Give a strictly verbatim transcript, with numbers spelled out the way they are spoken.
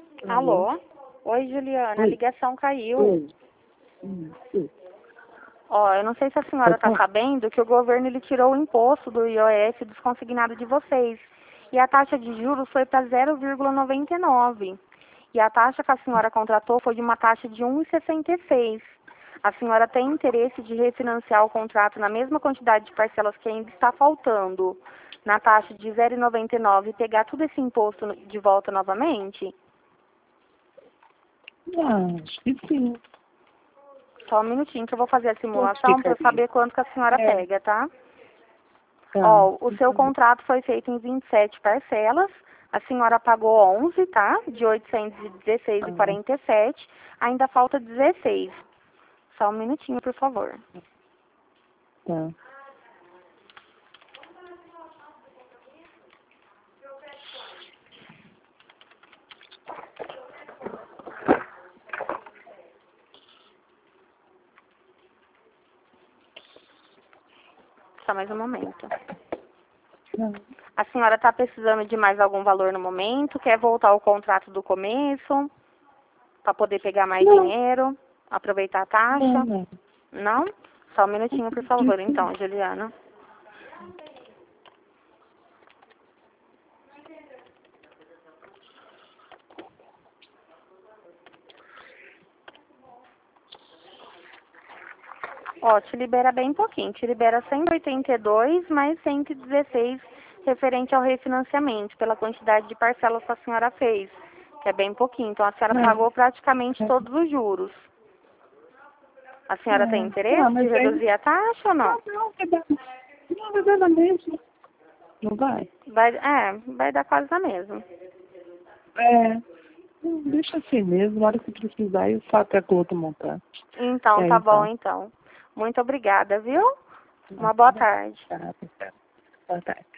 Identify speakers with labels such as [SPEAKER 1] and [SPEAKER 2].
[SPEAKER 1] Alô? Oi, Juliana, a
[SPEAKER 2] Oi.
[SPEAKER 1] ligação caiu.
[SPEAKER 2] Oi. Hum, sim.
[SPEAKER 1] Ó, eu não sei se a senhora está sabendo que o governo ele tirou o imposto do I O S dos consignados de vocês. E a taxa de juros foi para zero vírgula noventa e nove. E a taxa que a senhora contratou foi de uma taxa de um vírgula sessenta e seis. A senhora tem interesse de refinanciar o contrato na mesma quantidade de parcelas que ainda está faltando, na taxa de zero vírgula noventa e nove e pegar todo esse imposto de volta novamente?
[SPEAKER 2] Ah, acho que sim.
[SPEAKER 1] Só um minutinho que eu vou fazer a
[SPEAKER 2] Quanto
[SPEAKER 1] simulação para
[SPEAKER 2] ficaria?
[SPEAKER 1] saber quanto que a senhora
[SPEAKER 2] É.
[SPEAKER 1] pega, tá?
[SPEAKER 2] Tá.
[SPEAKER 1] Ó, o seu contrato foi feito em vinte e sete parcelas. A senhora pagou onze, tá? De oitocentos e dezesseis reais e quarenta e sete centavos. Ainda falta dezesseis. Só um minutinho, por favor.
[SPEAKER 2] Tá.
[SPEAKER 1] Só mais um momento.
[SPEAKER 2] Não.
[SPEAKER 1] A senhora está precisando de mais algum valor no momento? Quer voltar ao contrato do começo? Para poder pegar mais
[SPEAKER 2] Não.
[SPEAKER 1] dinheiro? Aproveitar a taxa?
[SPEAKER 2] Não, não.
[SPEAKER 1] Não? Só um minutinho, por favor, então, Juliana. Ó, te libera bem pouquinho. Te libera cento e oitenta e dois mais cento e dezesseis referente ao refinanciamento, pela quantidade de parcelas que a senhora fez, que é bem pouquinho. Então, a senhora
[SPEAKER 2] Não.
[SPEAKER 1] pagou praticamente todos os juros. A senhora tem
[SPEAKER 2] É.
[SPEAKER 1] interesse
[SPEAKER 2] Ah,
[SPEAKER 1] de
[SPEAKER 2] mas aí...
[SPEAKER 1] reduzir a taxa ou não?
[SPEAKER 2] Não, não, vai dar... Não, vai dar na mesma. Não vai?
[SPEAKER 1] Vai, é, vai dar quase na mesma.
[SPEAKER 2] É. Não, deixa assim mesmo. Na hora que precisar, eu faço a conta montar.
[SPEAKER 1] Então,
[SPEAKER 2] É,
[SPEAKER 1] tá bom,
[SPEAKER 2] então.
[SPEAKER 1] então. Muito obrigada, viu? Uma boa tarde.
[SPEAKER 2] Tá, tá. Boa tarde.